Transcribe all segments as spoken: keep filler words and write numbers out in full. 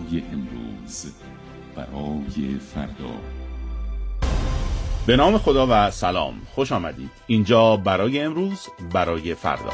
برای امروز، برای فردا. به نام خدا و سلام، خوش آمدید. اینجا برای امروز، برای فردا.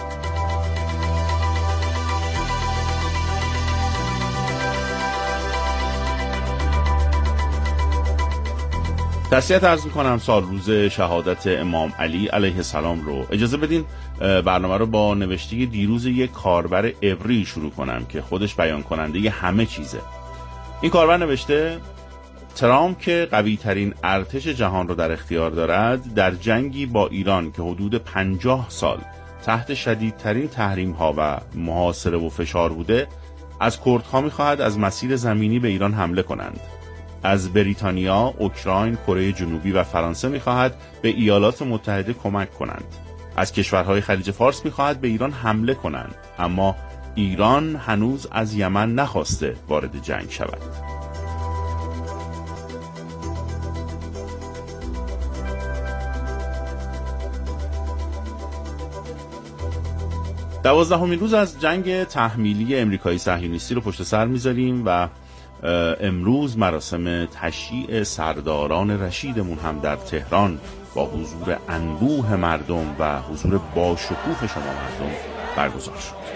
تسلیت عرض می‌کنم سال روز شهادت امام علی علیه السلام رو. اجازه بدین برنامه رو با نوشته دیروز یک کاربر عبری شروع کنم که خودش بیان کننده همه چیزه. این کاربر نوشته: ترامپ که قوی ترین ارتش جهان رو در اختیار دارد، در جنگی با ایران که حدود پنجاه سال تحت شدیدترین تحریم ها و محاصره و فشار بوده، از کردها می‌خواهد از مسیر زمینی به ایران حمله کنند. از بریتانیا، اوکراین، کره جنوبی و فرانسه می‌خواهد به ایالات متحده کمک کنند. از کشورهای خلیج فارس می‌خواهد به ایران حمله کنند، اما ایران هنوز از یمن نخواسته وارد جنگ شود. دوازدهمین روز از جنگ تحمیلی امریکایی صهیونیستی رو پشت سر می‌ذاریم و امروز مراسم تشییع سرداران رشیدمون هم در تهران با حضور انبوه مردم و حضور باشکوه شما مردم برگزار شد.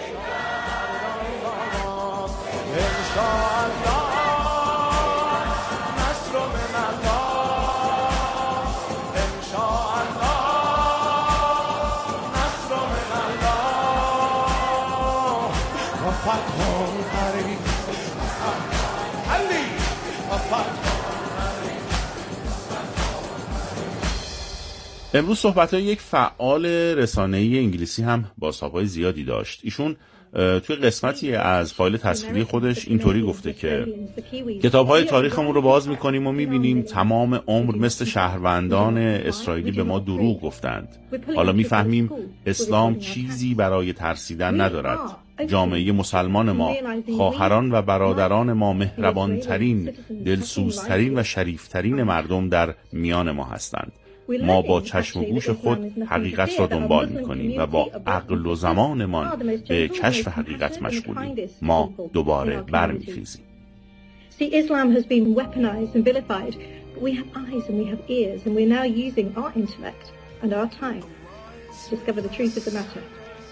امروز صحبت‌های یک فعال رسانه‌ای انگلیسی هم بازتاب‌های زیادی داشت. ایشون توی قسمتی از فایل تصویری خودش اینطوری گفته که کتاب‌های تاریخمون رو باز می‌کنیم و می‌بینیم تمام عمر مثل شهروندان اسرائیلی به ما دروغ گفتند. حالا می‌فهمیم اسلام چیزی برای ترسیدن ندارد. جامعه مسلمان ما، خواهران و برادران ما مهربان‌ترین، دلسوزترین و شریفترین مردم در میان ما هستند. ما با چشم و گوش خود حقیقت را دنبال می‌کنیم و با عقل و زمانمان به کشف حقیقت مشغولیم. ما دوباره برمیخیزیم. See, Islam has been weaponized and vilified, but we have eyes and we have ears, and we're now using our intellect and our time to discover the truth of the matter.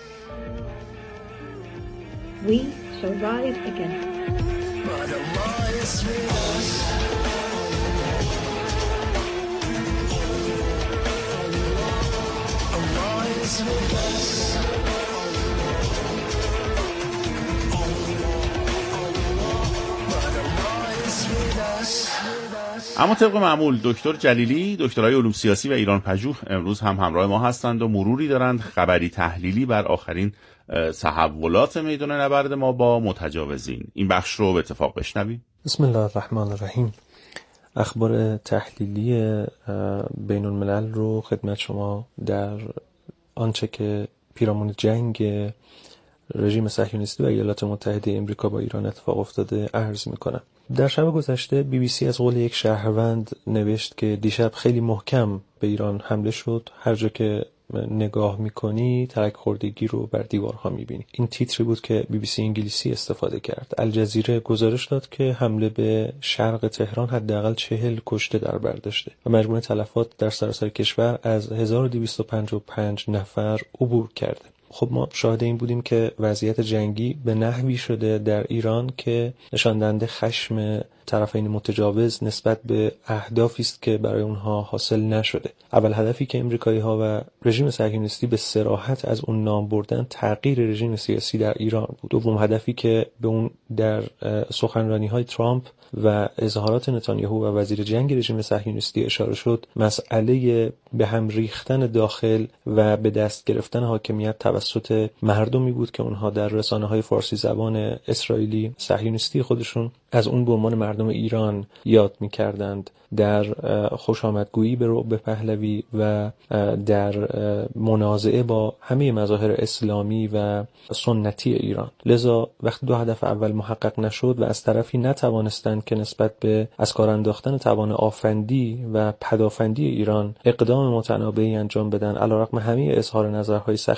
We shall rise again. But Allah is with us. Allah is with us. But Allah is with us. اما طبق معمول دکتر جلیلی، دکترای علوم سیاسی و ایران پژوه، امروز هم همراه ما هستند و مروری دارند خبری تحلیلی بر آخرین تحولات میدان نبرد ما با متجاوزین. این بخش رو به اتفاق بشنویم. بسم الله الرحمن الرحیم. اخبار تحلیلی بین الملل رو خدمت شما در آنچه که پیرامون جنگ رژیم صهیونیستی و ایالات متحده آمریکا با ایران اتفاق افتاده عرض میکنم. در شب گذشته بی بی سی از قول یک شهروند نوشت که دیشب خیلی محکم به ایران حمله شد. هر جا که نگاه میکنی ترک خوردگی رو بر دیوارها میبینی. این تیتری بود که بی بی سی انگلیسی استفاده کرد. الجزیره گزارش داد که حمله به شرق تهران حداقل چهل کشته در بر داشته و مجموع تلفات در سراسر کشور از هزار و دویست و پنجاه و پنج نفر عبور کرده. خب ما شاهد این بودیم که وضعیت جنگی به نحوی شده در ایران که نشان دهنده خشم طرفین متجاوز نسبت به اهدافی است که برای اونها حاصل نشده. اول هدفی که امریکایی‌ها و رژیم صهیونیستی به صراحت از اون نام بردن تغییر رژیم سیاسی در ایران بود. دوم هدفی که به اون در سخنرانی‌های ترامپ و اظهارات نتانیاهو و وزیر جنگ رژیم صهیونیستی اشاره شد، مسئله به هم ریختن داخل و به دست گرفتن حاکمیت توسط مردمی بود که اونها در رسانه‌های فارسی زبان اسرائیلی صهیونیستی خودشون از اون به عنوان مردم ایران یاد می‌کردند. در خوشامدگویی به رعب پهلوی و در منازعه با همه مظاهر اسلامی و سنتی ایران. لذا وقتی دو هدف اول محقق نشد و از طرفی نتوانستند که نسبت به از کار انداختن توان آفندی و پدافندی ایران اقدام متنابعی انجام بدن، علیرغم همه اظهار نظرهای سخیفی که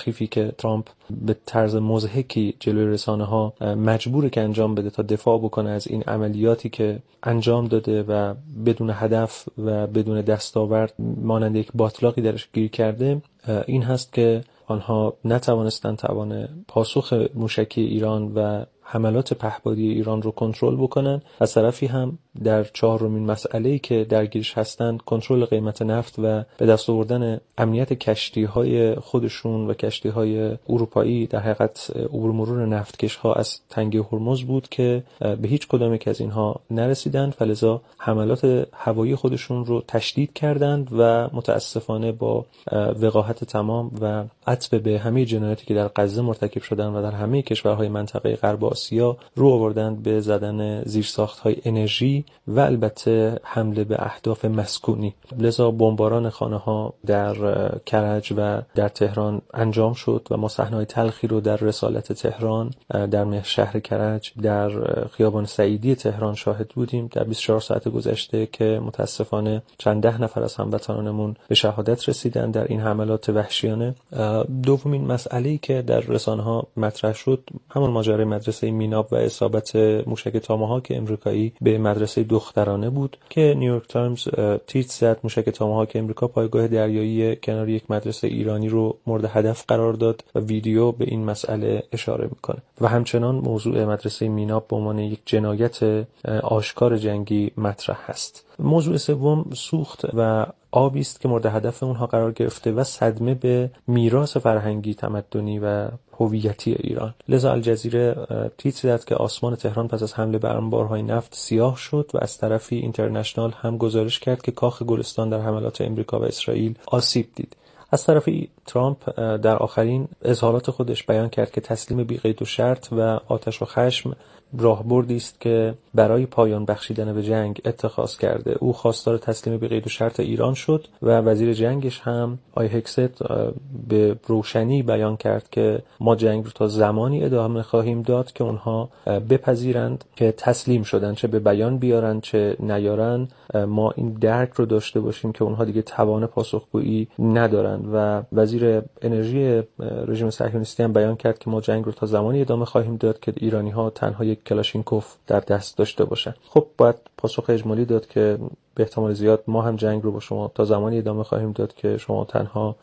ترامپ به طرز مضحکی جلوی رسانه‌ها مجبوره که انجام بده تا دفاع بکنه از این عملیاتی که انجام داده و بدون هدف و بدون دستاورد مانند یک باطلاقی درش گیر کرده، این هست که آنها نتوانستند توان پاسخ موشکی ایران و حملات پهپادی ایران رو کنترل بکنن. از طرفی هم در چهارمین مسئله‌ای که درگیرش هستند، کنترل قیمت نفت و به دست آوردن امنیت کشتی‌های خودشون و کشتی‌های اروپایی، در حقیقت عبور مرور نفتکش‌ها از تنگه هرمز بود که به هیچ کدام یک از اینها نرسیدند، فلذا حملات هوایی خودشون رو تشدید کردند و متاسفانه با وقاحت تمام و عطف به همه جنایاتی که در غزه مرتکب شدن و در همه کشورهای منطقه غرب آسیا رو آوردند به زدن زیرساخت‌های انرژی و البته حمله به اهداف مسکونی. لذا بمباران خانه‌ها در کرج و در تهران انجام شد و ما صحنه‌های تلخی رو در رسالت تهران، در شهر کرج، در خیابان سعیدی تهران شاهد بودیم در بیست و چهار ساعت گذشته که متاسفانه چند ده نفر از هموطنانمون به شهادت رسیدند در این حملات وحشیانه. دومین مسئله‌ای که در رسانه‌ها مطرح شد همون ماجرای مدرسه میناب و اصابت موشک تاماهاک امریکایی به مدرسه دخترانه بود که نیویورک تایمز تیتر زد موشک تاماهاک امریکا پایگاه دریایی کنار یک مدرسه ایرانی رو مورد هدف قرار داد و ویدیو به این مسئله اشاره میکنه و همچنان موضوع مدرسه میناب به عنوان یک جنایت آشکار جنگی مطرح هست. موضوع سوم سوخت و آبی است که مورد هدف اونها قرار گرفته و صدمه به میراث فرهنگی، تمدنی و هویتی ایران. لذا الجزیره تیتر داد که آسمان تهران پس از حمله به انبارهای نفت سیاه شد و از طرفی اینترنشنال هم گزارش کرد که کاخ گلستان در حملات امریکا و اسرائیل آسیب دید. از طرفی ترامپ در آخرین اظهارات خودش بیان کرد که تسلیم بی قید و شرط و آتش و خشم راهبردی است که برای پایان بخشیدن به جنگ اتخاذ کرده. او خواستار تسلیم بی قید و شرط ایران شد و وزیر جنگش هم آی هکست به روشنی بیان کرد که ما جنگ رو تا زمانی ادامه خواهیم داد که اونها بپذیرند که تسلیم شدن، چه به بیان بیارن چه نیارن. ما این درک رو داشته باشیم که اونها دیگه توان پاسخگویی ندارن و وزیر انرژی رژیم صهیونیستی هم بیان کرد که ما جنگ رو تا زمانی ادامه خواهیم داد که ایرانی‌ها تنها یک کلاشینکوف در دست داشته باشن. خب باید پاسخ اجمالی داد که به احتمال زیاد ما هم جنگ رو با شما تا زمانی ادامه خواهیم داد که شما تنها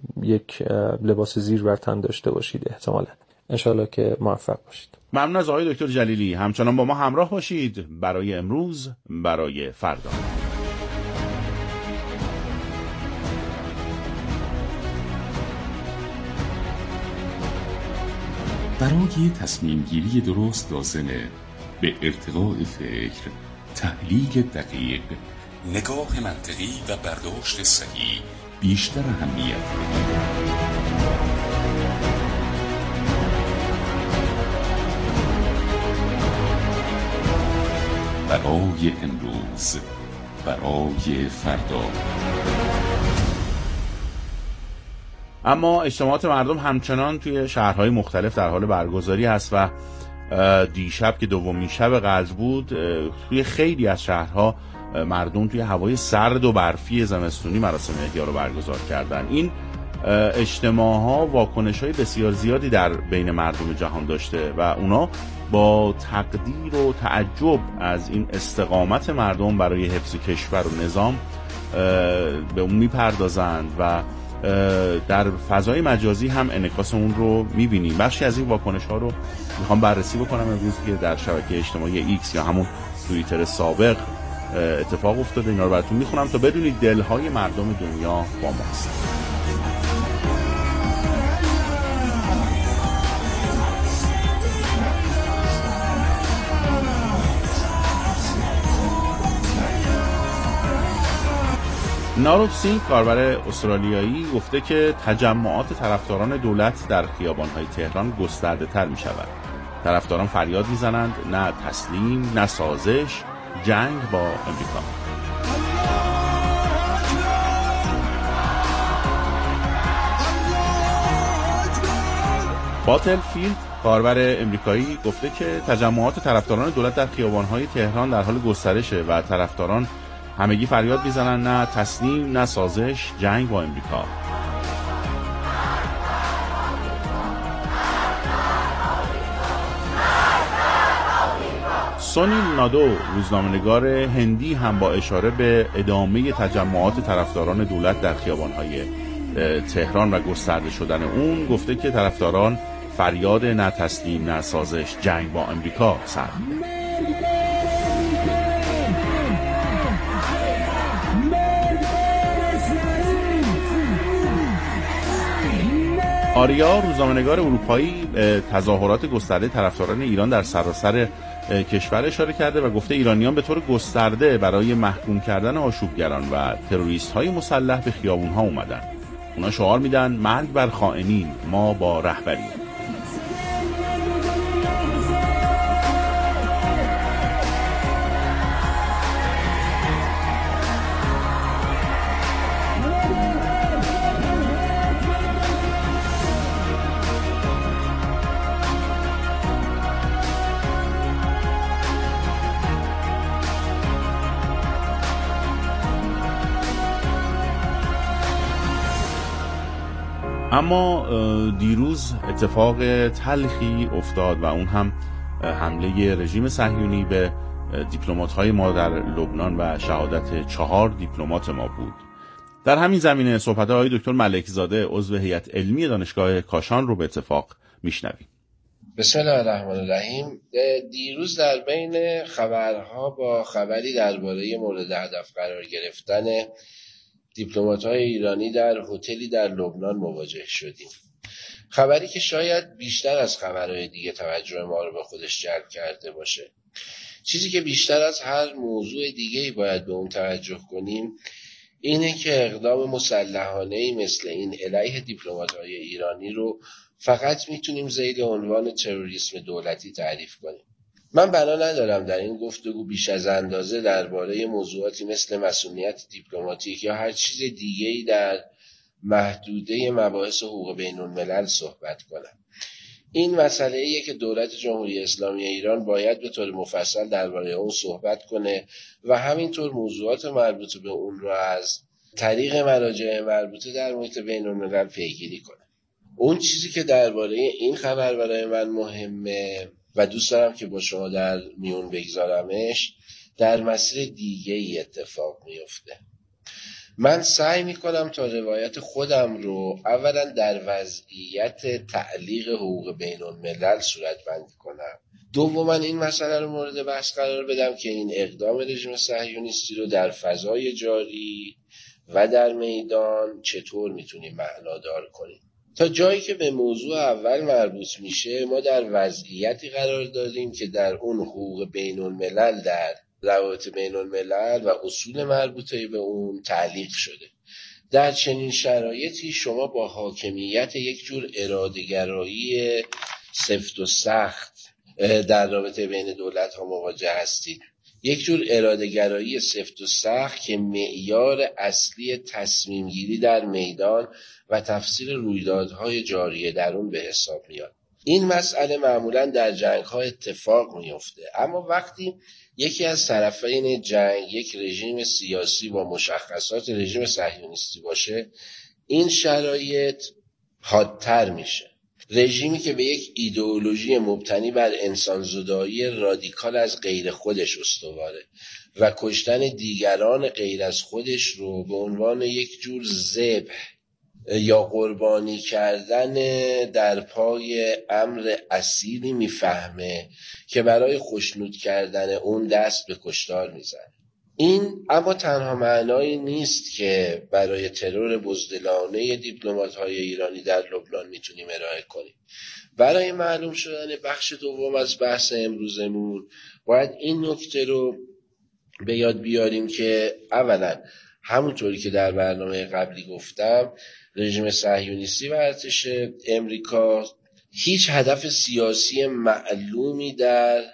یک لباس زیر بر تن داشته باشید. احتمالاً انشالله که موفق باشید. ممنون از آقای دکتر جلیلی. همچنان با ما همراه باشید برای امروز، برای فردا. برای تصمیم گیری درست لازمه به ارتقاء فکر، تحلیل دقیق، نگاه منطقی و برداشت صحیح بیشتر اهمیت بدید. برای امروز، برای فردا. اما اجتماعات مردم همچنان توی شهرهای مختلف در حال برگزاری هست و دیشب که دومین شب قدر بود، توی خیلی از شهرها مردم توی هوای سرد و برفی زمستونی مراسم احیا رو برگزار کردن. این اجتماعها واکنش‌های بسیار زیادی در بین مردم جهان داشته و اونا با تقدیر و تعجب از این استقامت مردم برای حفظ کشور و نظام به اون میپردازند و در فضای مجازی هم انعکاس اون رو میبینیم. بخشی از این واکنش ها رو میخوام بررسی بکنم امروز که در شبکه اجتماعی ایکس یا همون توییتر سابق اتفاق افتاده. اینا رو براتون میخونم تا بدونید دلهای مردم دنیا با ماست. ناروب سینگ، کاربر استرالیایی، گفته که تجمعات طرفداران دولت در خیابان‌های تهران گسترده تر می شود. طرفداران فریاد می زنند نه تسلیم، نه سازش، جنگ با امریکا. باتل فیلد، کاربر امریکایی، گفته که تجمعات طرفداران دولت در خیابان‌های تهران در حال گسترشه و طرفداران همگی فریاد میزنن نه تسلیم، نه سازش، جنگ با امریکا. سونی نادو روزنامه‌نگار هندی هم با اشاره به ادامه تجمعات طرفداران دولت در خیابان‌های تهران و گسترده شدن اون گفته که طرفداران فریاد نه تسلیم نه سازش جنگ با امریکا سر میده. آریا روزنامه‌نگار اروپایی تظاهرات گسترده طرفداران ایران در سراسر کشور اشاره کرده و گفته ایرانیان به طور گسترده برای محکوم کردن آشوبگران و تروریست‌های مسلح به خیابون‌ها اومدن. اونا شعار میدن مرگ بر خائنین، ما با رهبری. اما دیروز اتفاق تلخی افتاد و اون هم حمله رژیم صهیونی به دیپلمات‌های ما در لبنان و شهادت چهار دیپلمات ما بود. در همین زمینه صحبت‌های آقای دکتر ملک زاده عضو هیئت علمی دانشگاه کاشان رو به اتفاق میشنویم. بسم الله الرحمن الرحیم. دیروز در بین خبرها با خبری درباره مورد هدف قرار گرفتن دیپلمات‌های ایرانی در هتلی در لبنان مواجه شدیم. خبری که شاید بیشتر از خبرهای دیگه توجه ما رو به خودش جلب کرده باشه. چیزی که بیشتر از هر موضوع دیگه‌ای باید به اون توجه کنیم اینه که اقدام مسلحانه‌ای مثل این علیه دیپلمات‌های ایرانی رو فقط میتونیم زیر عنوان تروریسم دولتی تعریف کنیم. من بنا ندارم در این گفتگو بیش از اندازه درباره موضوعاتی مثل مسئولیت دیپلماتیک یا هر چیز دیگه‌ای در محدوده مباحث حقوق بین الملل صحبت کنم. این مسئله ایه که دولت جمهوری اسلامی ایران باید به طور مفصل درباره اون صحبت کنه و همینطور موضوعات مربوط به اون رو از طریق مراجع مربوطه در محیط بین الملل پیگیری کنه. اون چیزی که درباره این خبر برای من مهمه و دوست دارم که با شما در میون بگذارمش در مسیر دیگه ای اتفاق میفته. من سعی میکنم تا روایت خودم رو اولا در وضعیت تعلیق حقوق بین الملل صورت بندی کنم. دوما این مسئله رو مورد بحث قرار بدم که این اقدام رژیم صهیونیستی رو در فضای جاری و در میدان چطور میتونیم معنادار کنیم. تا جایی که به موضوع اول مربوط میشه ما در وضعیتی قرار داریم که در اون حقوق بین الملل در روابط بین الملل و اصول مربوطه به اون تعلیق شده. در چنین شرایطی شما با حاکمیت یک جور اراده‌گرایی سفت و سخت در رابطه بین دولت‌ها مواجه هستید. یک جور اراده‌گرایی سفت و سخت که معیار اصلی تصمیم گیری در میدان و تفسیر رویدادهای جاریه در اون به حساب میاد. این مسئله معمولاً در جنگ‌ها اتفاق میفته، اما وقتی یکی از طرفین جنگ یک رژیم سیاسی با مشخصات رژیم صهیونیستی باشه این شرایط حادتر میشه. رژیمی که به یک ایدئولوژی مبتنی بر انسانزدایی رادیکال از غیر خودش استواره و کشتن دیگران غیر از خودش رو به عنوان یک جور ذبح یا قربانی کردن در پای امر اصیلی میفهمه که برای خشنود کردن اون دست به کشتار میزنه. این اما تنها معنایی نیست که برای ترور بزدلانه دیپلمات‌های ایرانی در لبنان میتونیم ارائه کنیم. برای معلوم شدن بخش دوم از بحث امروزمون باید این نکته رو به یاد بیاریم که اولا همونطوری که در برنامه قبلی گفتم رژیم صهیونیستی و ارتش امریکا هیچ هدف سیاسی معلومی در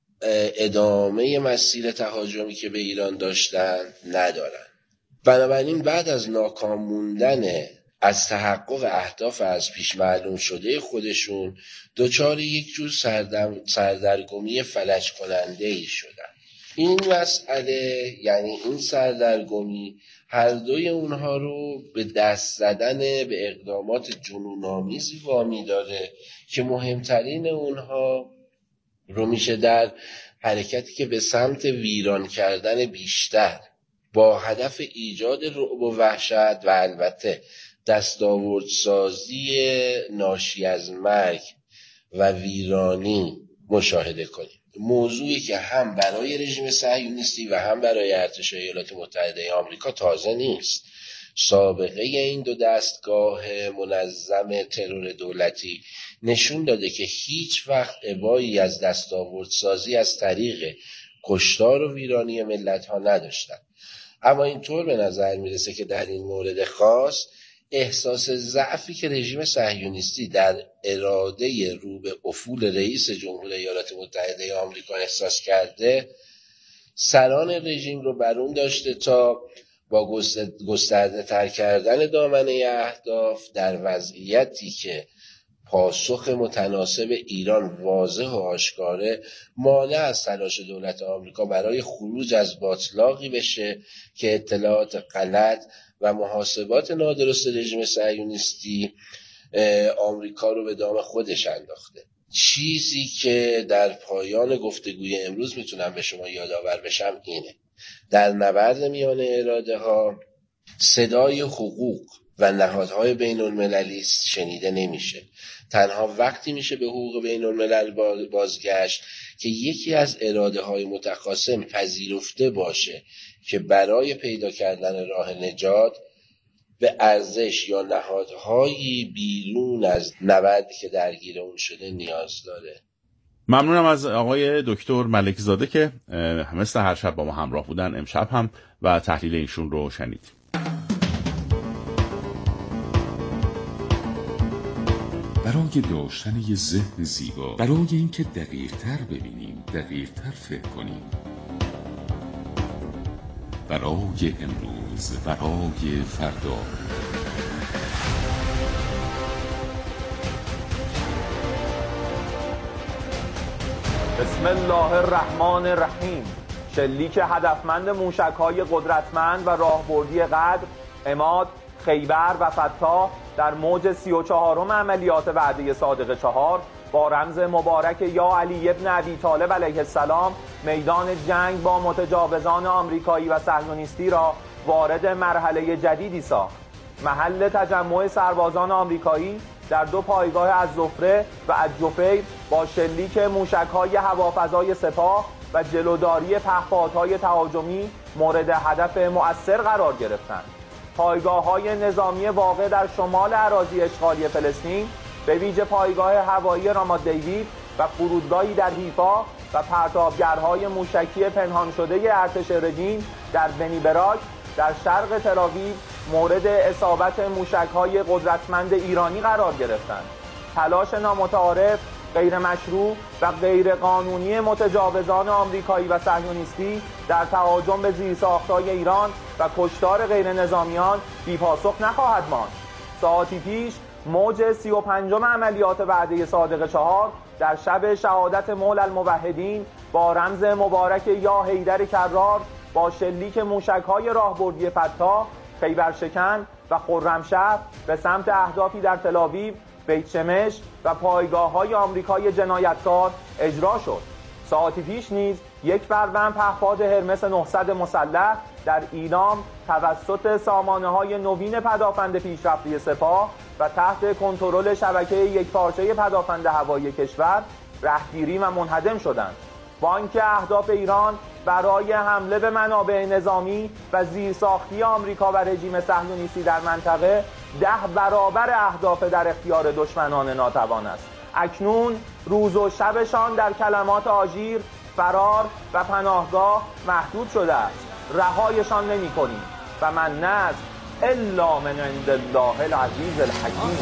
ادامه مسیر تهاجمی که به ایران داشتن ندارن. بنابراین بعد از ناکام موندن از تحقق اهداف از پیش معلوم شده خودشون دچار یک جور سردرگمی فلج کننده ای شدن. این مسئله یعنی این سردرگمی هر دوی اونها رو به دست زدن به اقدامات جنون‌آمیزی وامی داره که مهمترین اونها رو میشه در حرکتی که به سمت ویران کردن بیشتر با هدف ایجاد رعب و وحشت و البته دستاوردسازی ناشی از مرگ و ویرانی مشاهده کنیم. موضوعی که هم برای رژیم صهیونیستی و هم برای ارتش ایالات متحده آمریکا تازه نیست. سابقه این دو دستگاه منظم ترور دولتی نشون داده که هیچ وقت ابایی از دستاوردسازی از طریق کشتار و ویرانی ملت‌ها نداشتن. اما اینطور به نظر میرسه که در این مورد خاص احساس ضعفی که رژیم صهیونیستی در اراده رو به افول رئیس جمهور ایالات متحده آمریکا احساس کرده سران رژیم رو بر اون داشته تا با گسترده تر کردن دامنه اهداف در وضعیتی که پاسخ متناسب ایران واضح و آشکاره مانع از تلاش دولت آمریکا برای خروج از باطلاقی بشه که اطلاعات غلط و محاسبات نادرست رژیم صهیونیستی آمریکا رو به دام خودش انداخته. چیزی که در پایان گفتگوی امروز میتونم به شما یادآور بشم اینه: در نبرد میان اراده ها صدای حقوق و نهادهای بین المللی شنیده نمیشه. تنها وقتی میشه به حقوق بین الملل بازگشت که یکی از اراده های متخاصم پذیرفته باشه که برای پیدا کردن راه نجات به ارزش یا نهادهایی بیرون از نبردی که درگیر اون شده نیاز داره. ممنونم از آقای دکتر ملکی زاده که مثل هر شب با ما همراه بودن. امشب هم و تحلیل ایشون رو شنید. برای داشتن یه ذهن زیبا، برای اینکه دقیق تر ببینیم، دقیق تر فکر کنیم، برای امروز، برای فردا. بسم الله الرحمن الرحیم. شلیک هدفمند موشک‌های قدرتمند و راهبردی قدر، عماد، خیبر و فتاح در موج سی و چهارم عملیات وعده صادق چهار با رمز مبارک یا علی ابن ابی طالب علیه السلام میدان جنگ با متجاوزان آمریکایی و صهیونیستی را وارد مرحله جدیدی ساخت. محل تجمع سربازان آمریکایی در دو پایگاه از زفره و از جفیر با شلیک موشک‌های هوافضای سپاه و جلوداری پهپادهای تهاجمی مورد هدف مؤثر قرار گرفتند. پایگاه‌های نظامی واقع در شمال اراضی اشغالی فلسطین به ویژه پایگاه هوایی رامات دیوید و فرودگاهی در حیفا و پرتابگرهای موشکی پنهان شده ارتش رژیم در بنی براک در شرق تل‌آویو مورد اصابت موشک‌های قدرتمند ایرانی قرار گرفتند. تلاش نامتعارف، غیر مشروع و غیر قانونی متجاوزان آمریکایی و صهیونیستی در تهاجم به زیرساخت‌های ایران و کشتار غیر نظامیان بی پاسخ نخواهد ماند. ساعتی پیش موج سی و پنجم عملیات وعده صادق چهار در شب شهادت مولا الموحدین با رمز مبارک یا حیدر کرار با شلیک موشک‌های راهبردی فتاح، خیبرشکن و خرمشهر به سمت اهدافی در تل‌آویو، بیت شمش و پایگاه‌های آمریکای جنایتکار اجرا شد. ساعتی پیش نیز یک فروند پهپاد هرمس نهصد مسلح در ایلام توسط سامانه‌های نوین پدافند پیشرفته سپاه و تحت کنترل شبکه یکپارچه پدافند هوایی کشور رهگیری و منهدم شدند. بانک اهداف ایران برای حمله به منابع نظامی و زیرساختی آمریکا و رژیم صهیونیستی در منطقه ده برابر اهداف در اختیار دشمنان ناتوان است. اکنون روز و شبشان در کلمات آژیر، فرار و پناهگاه محدود شده است. رهایشان نمی کنیم و من نزد الا من عند الله العزیز الحکیم.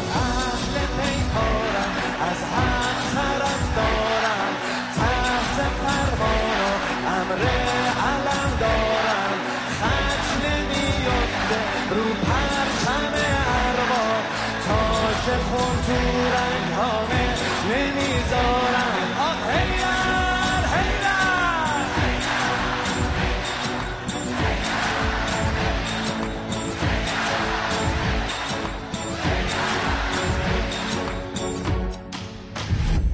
از هر طرف دارم تحت فرمان و امر علم دارم، خط نمیفته رو پرچم اروا، تاج خون تو رنگانه نمیذارم. آه هیدر هیدر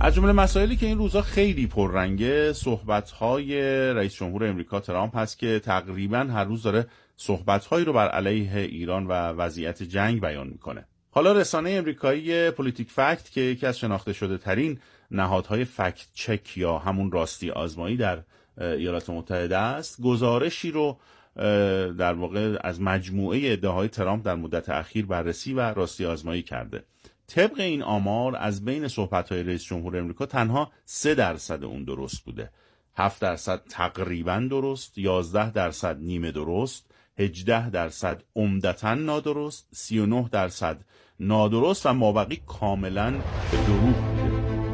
از جمله مسائلی که این روزا خیلی پررنگه صحبت‌های رئیس جمهور امریکا ترامپ هست که تقریباً هر روز داره صحبت‌هایی رو بر علیه ایران و وضعیت جنگ بیان میکنه. حالا رسانه امریکایی پولیتیک فکت که یکی از شناخته شده ترین نهادهای فکت چک یا همون راستی آزمایی در ایالات متحده است، گزارشی رو در واقع از مجموعه ادعاهای ترامپ در مدت اخیر بررسی و راستی آزمایی کرده. طبق این آمار از بین صحبت‌های رئیس جمهور امریکا تنها سه درصد اون درست بوده، هفت درصد تقریباً درست، یازده درصد نیمه درست، هجده درصد عمدتاً نادرست، سی و نه درصد نادرست و مابقی کاملاً به دروغ بوده.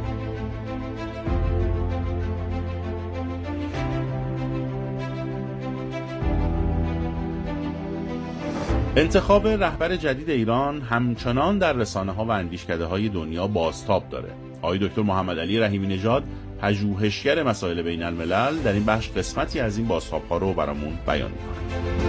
انتخاب رهبر جدید ایران همچنان در رسانه‌ها و اندیشکده‌های دنیا بازتاب داره. آقای دکتر محمد علی رحیمی نژاد، پژوهشگر مسائل بین الملل، در این بخش قسمتی از این بازتاب‌ها رو برامون بیان می‌کنه.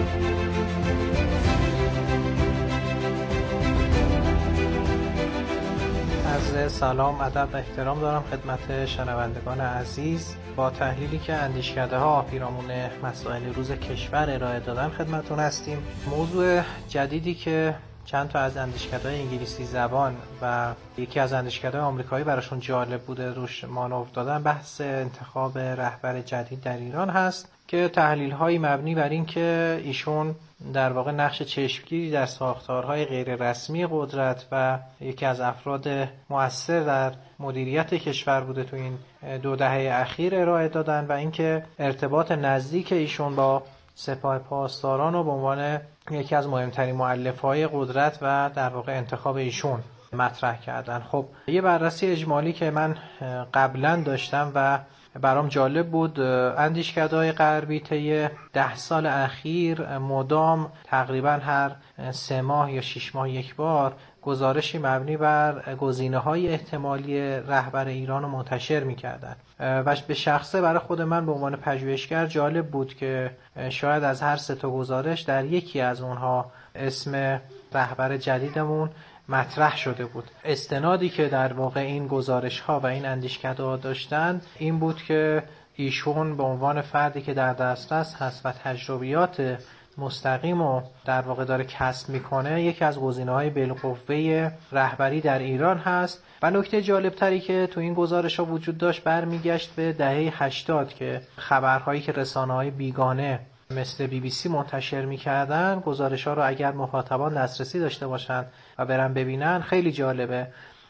عرض سلام، ادب و احترام دارم خدمت شنوندگان عزیز. با تحلیلی که اندیشکده‌ها پیرامون مسائل روز کشور ارائه دادن خدمتتون هستیم. موضوع جدیدی که چند تا از اندیشکده‌های انگلیسی زبان و یکی از اندیشکده‌های آمریکایی براشون جالب بوده روش مانور دادن، بحث انتخاب رهبر جدید در ایران هست که تحلیل‌هایی مبنی بر این که ایشون در واقع نقش چشمگیری در ساختارهای غیر رسمی قدرت و یکی از افراد مؤثر در مدیریت کشور بوده تو این دو دهه اخیر ارائه دادن و اینکه ارتباط نزدیک ایشون با سپاه پاسداران رو به عنوان یکی از مهمترین مؤلفه‌های قدرت و در واقع انتخاب ایشون مطرح کردن. خب یه بررسی اجمالی که من قبلا داشتم و برام جالب بود، اندیشکده‌های غربی طی ده سال اخیر مدام تقریبا هر سه ماه یا شش ماه یک بار گزارشی مبنی بر گزینه‌های احتمالی رهبر ایران رو منتشر می‌کردن و به شخصه برای خود من به عنوان پژوهشگر جالب بود که شاید از هر سه تا گزارش در یکی از اونها اسم رهبر جدیدمون مطرح شده بود. استنادی که در واقع این گزارش‌ها و این اندیشکده‌ها داشتن این بود که ایشون به عنوان فردی که در دسترس هست و تجربیات مستقیم و در واقع داره کسب میکنه یکی از گزینه‌های بالقوه رهبری در ایران هست. و نکته جالبتری که تو این گزارش‌ها وجود داشت برمیگشت به دهه هشتاد که خبرهایی که رسانه‌های بیگانه مثل بی بی سی منتشر می‌کردن، گزارش‌ها رو اگر مخاطبان دسترسی داشته باشن و برن ببینن خیلی جالبه.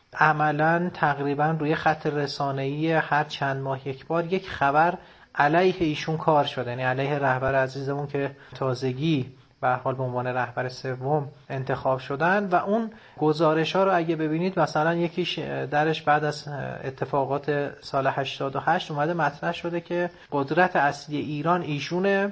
عملاً تقریباً روی خط رسانه‌ای هر چند ماه یک بار یک خبر علیه ایشون کار شده، یعنی علیه رهبر عزیزمون که تازگی به هر حال به عنوان رهبر سوم انتخاب شدن. و اون گزارش‌ها رو اگه ببینید مثلا یکیش درش بعد از اتفاقات سال هشتاد و هشت اومده مطرح شده که قدرت اصلی ایران ایشونه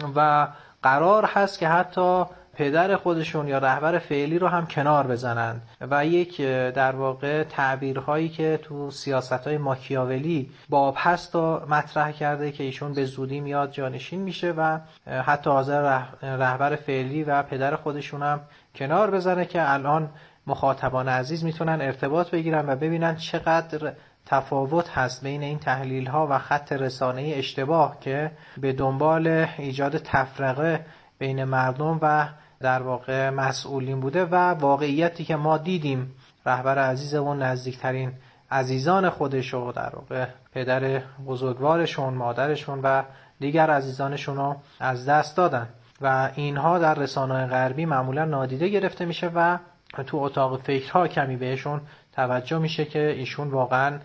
و قرار هست که حتی پدر خودشون یا رهبر فعلی رو هم کنار بزنن و یک در واقع تعبیرهایی که تو سیاست‌های ماکیاولی باب هست و مطرح کرده که ایشون به زودی میاد جانشین میشه و حتی حاضر رهبر فعلی و پدر خودشون هم کنار بزنه که الان مخاطبان عزیز میتونن ارتباط بگیرن و ببینن چقدر تفاوت هست بین این تحلیل ها و خط رسانه‌ای اشتباه که به دنبال ایجاد تفرقه بین مردم و در واقع مسئولین بوده و واقعیتی که ما دیدیم رهبر عزیزمون نزدیکترین عزیزان خودش و در واقع پدر بزرگوارشون، مادرشون و دیگر عزیزانشون رو از دست دادن و اینها در رسانه‌های غربی معمولا نادیده گرفته میشه و تو اتاق فکرها کمی بهشون توجه میشه که ایشون واقعا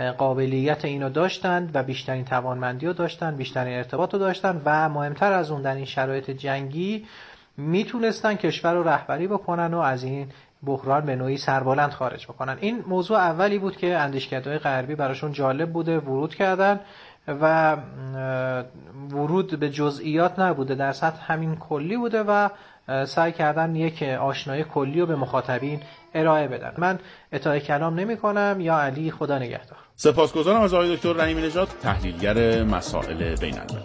قابلیت اینو داشتند و بیشترین توانمندی رو داشتن، بیشترین ارتباط رو داشتن و مهمتر از اون در این شرایط جنگی میتونستن کشور رو رهبری بکنن و از این بحران به نوعی سربلند خارج بکنن. این موضوع اولی بود که اندیشکده‌های غربی براشون جالب بوده، ورود کردن و ورود به جزئیات نبوده، در سطح همین کلی بوده و سعی کردن یک آشنایی کلی رو به مخاطبین ارائه بدن. من اطاعه کلام نمی کنم. یا علی، خدا نگهدار. سپاسگزارم از آقای دکتر رحیمی نژاد، تحلیلگر مسائل بین الملل.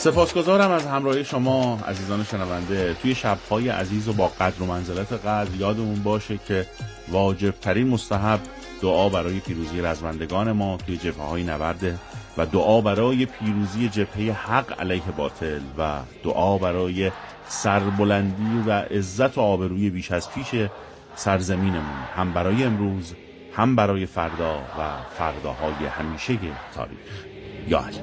سپاسگزارم از همراهی شما عزیزان شنونده. توی شب‌های عزیز و با قدر و منزلت قدر یادمون باشه که واجب‌ترین مستحب دعا برای پیروزی رزمندگان ما توی جبهه‌های نبرد و دعا برای پیروزی جبهه حق علیه باطل و دعا برای سربلندی و عزت و آبروی بیش از پیش سرزمینمون، هم برای امروز هم برای فردا و فرداهای همیشه تاریخ. یا علی.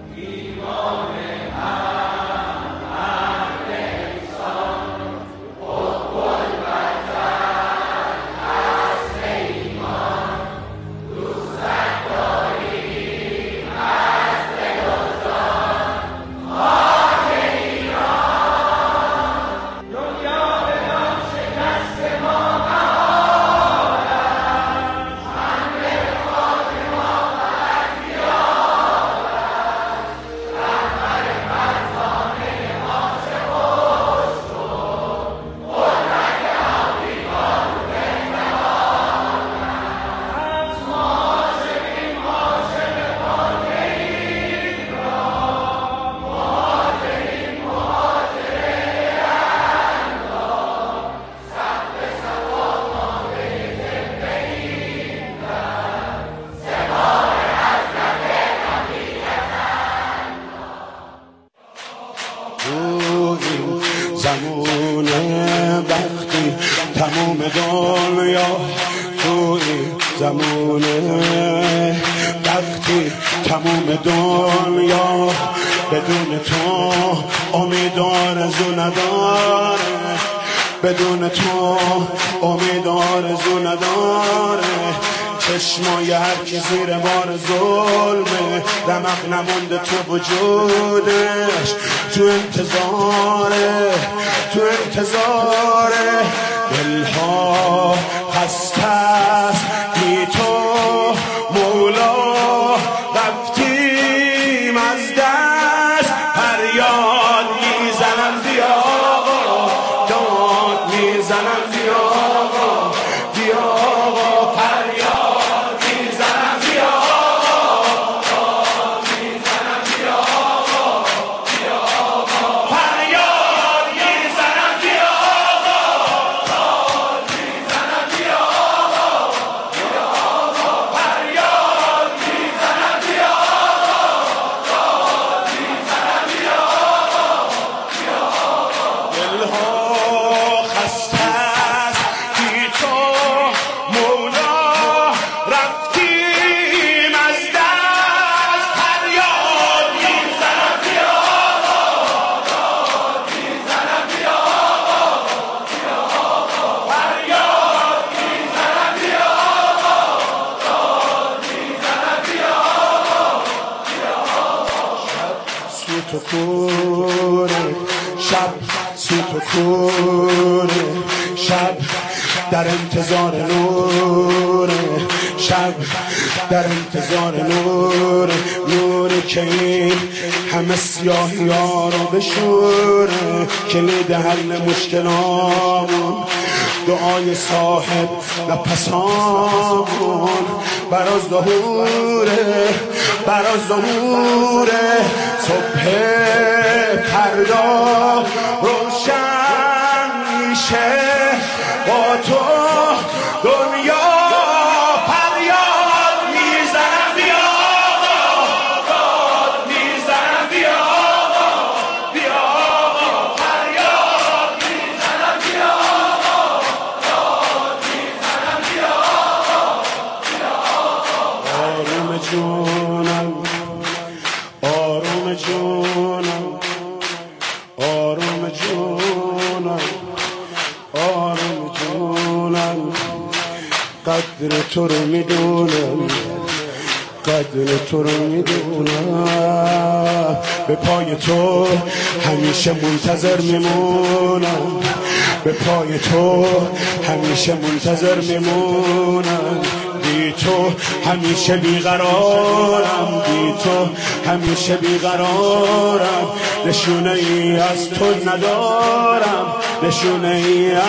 بدون تو امید آرزو نداره، چشمای هر کی زیر بار ظلمه، رمق نمونده تو وجودش، تو انتظاره تو انتظاره دلها خسته است بی تو مولا، رفتیم از دست فریاد میزنم بیا میزنم بیا آقا بیا آقا فریاد میزنم بیا آقا میزنم بیا آقا بیا آقا فریاد میزنم بیا آقا میزنم بیا آقا بیا آقا فریاد میزنم بیا آقا میزنم بیا آقا بیا آقا دلها خسته تو کوره شب سو تو کوره شب در انتظار نوره شب در انتظار نوره نوره که این همه سیاهی ها رو بشوره، کلید حل مشکلامون دعای صاحب نفسامون، براز ظهوره براز ظهوره صبح فردا روشن میشه با تو دنیا فریاد میزنم بیا آقا میزنم بیا آقا بیا آقا فریاد میزنم بیا آقا میزنم بیا آقا بیا آقا آروم جونم آروم جونم آروم جونم آروم جونم قدر تو رو میدونم قدر تو رو میدونم به پای تو همیشه منتظر میمونم به پای تو همیشه منتظر میمونم بی تو همیشه بیقرارم بی تو همیشه بیقرارم نشونه ای از تو ندارم نشونه ای